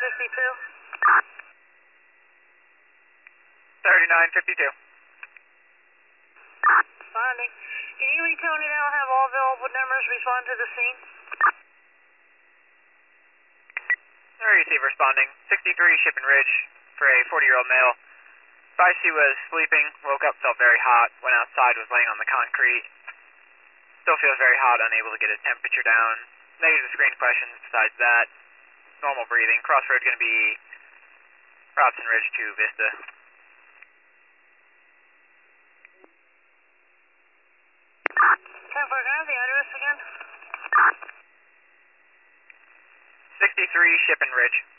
3952. 3952. Responding. Can you retone it out, have all available numbers respond to the scene? Receive responding. 63 Shipping Ridge for a 40-year-old male. Advised he was sleeping, woke up, felt very hot, went outside, was laying on the concrete. Still feels very hot, unable to get his temperature down. Negative screen questions besides that. Normal breathing. Crossroad going to be Robson Ridge to Vista. 10-4, can I have the address again? 63 Shipping Ridge.